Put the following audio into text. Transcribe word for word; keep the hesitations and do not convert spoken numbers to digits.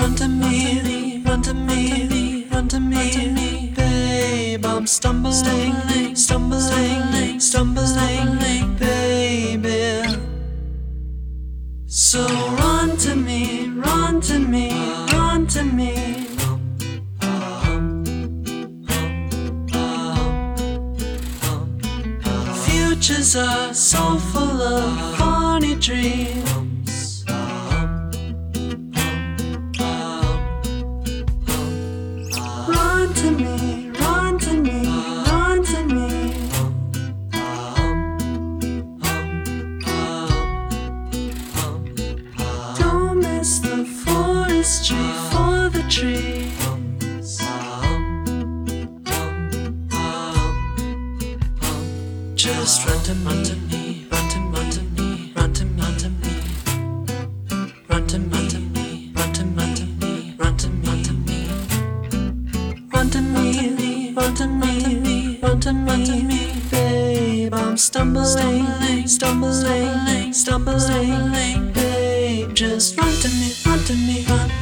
run to me, run to me, run to me, babe. I'm stumbling, stumbling, stumbling, baby. So run to me, run to me, run to me. Futures are so full of funny dreams. Run to me, run to me, run to me. Don't miss the forestry for the trees. Just run to run to me, run to run to me, run to run to me, run to run to me, run to run to me, run to run to me, run to me, run to me, run to run to me, babe. I'm stumbling, stumbling, stumbling, babe. Just run to me, run to me, run.